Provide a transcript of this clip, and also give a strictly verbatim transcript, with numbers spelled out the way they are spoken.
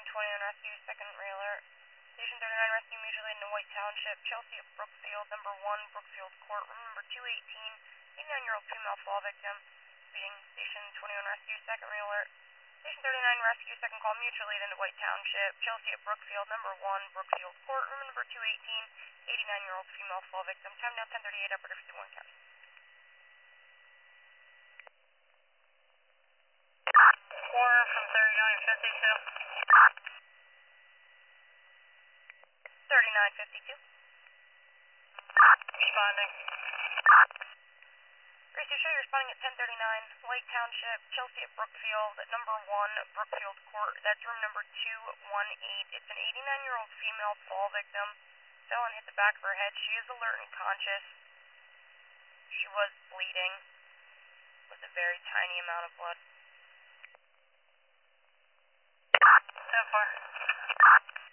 twenty-one rescue, second rear alert. Station thirty-nine rescue mutually in White Township, Chelsea at Brookfield, number one, Brookfield Court, room number two eighteen, eighty-nine-year-old female fall victim. Speeding, station twenty-one rescue, second rear alert. Station thirty-nine rescue, second call mutually into White Township, Chelsea at Brookfield, number one, Brookfield Court, room number two eighteen, eighty-nine-year-old female fall victim. Time now ten thirty-eight, operator fifty-one, copy. Corner from thirty-nine fifty-two. thirty-nine fifty-two. Responding. Gracie, show you're responding at ten thirty-nine, White Township, Chelsea at Brookfield, number one, Brookfield Court. That's room number two eighteen. It's an eighty-nine-year-old female fall victim. Fell and hit the back of her head. She is alert and conscious. She was bleeding with a very tiny amount of blood. ten four.